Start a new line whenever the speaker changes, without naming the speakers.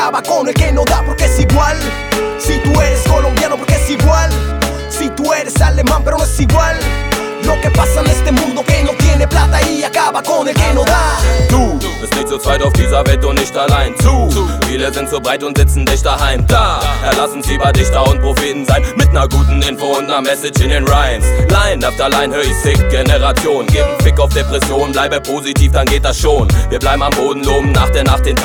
acaba con el que no da porque es igual. Si tú eres colombiano porque es igual. Si tú eres alemán pero no es igual. Lo que pasa en este mundo que no tiene plata y acaba con el que no da.
Du bist nicht zu zweit auf dieser Welt und nicht allein. Zu viele sind zu breit und sitzen dicht daheim. Da erlassen sie bei Dichter und Propheten sein. Mit ner guten Info und ner Message in den Rhymes. Line after Line hör ich Sick Generation. Gib 'n Fick auf Depression, bleibe positiv, dann geht das schon. Wir bleiben am Boden, loben nach der Nacht den